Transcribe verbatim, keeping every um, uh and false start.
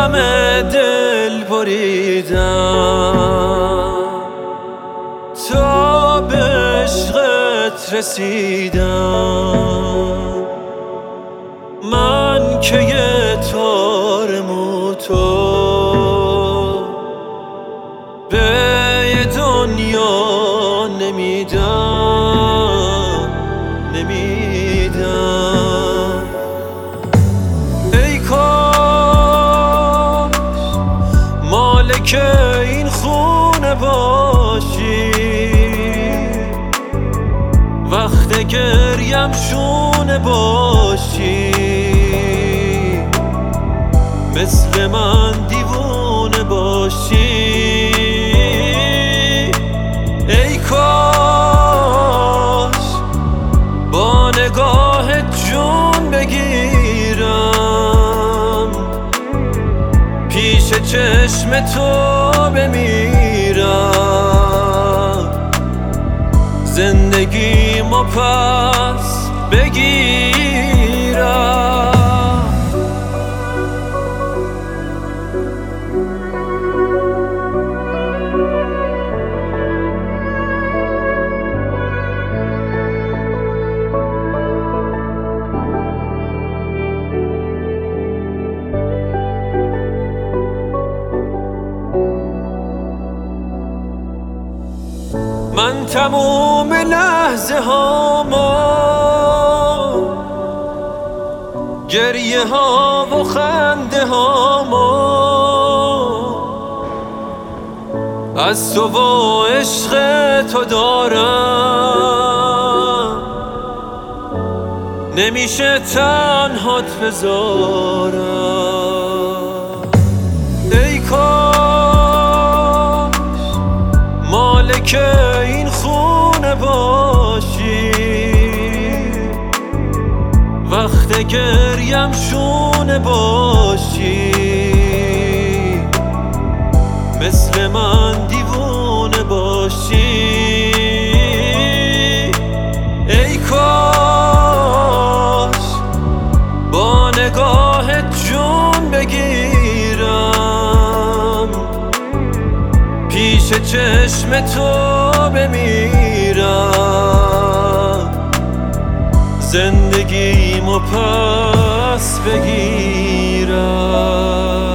همه دل بریدم تا به عشقت رسیدم. من که یه تار موتو به یه دنیا نمیدم نمیدم. ای کاش مالک این خونه باشی، وقت گریم شونه باشی، مثل من دیوونه باشی. ای کاش با نگاه جون بگیرم، پیش چشم تو بمیرم، زندگیمو پس بگیرم. من تموم لحظه هامو، گریه ها و خنده هامو، از تو و عشق تو دارم، نمیشه تنهات بذارم. ای کاش مالک این خونه باشی، وقت گریم شونه باشی، مثل من دیوونه باشی. ای کاش با نگاه جون بگیرم، پیش چشم تو بمیرم، زندگیمو پس بگیرم.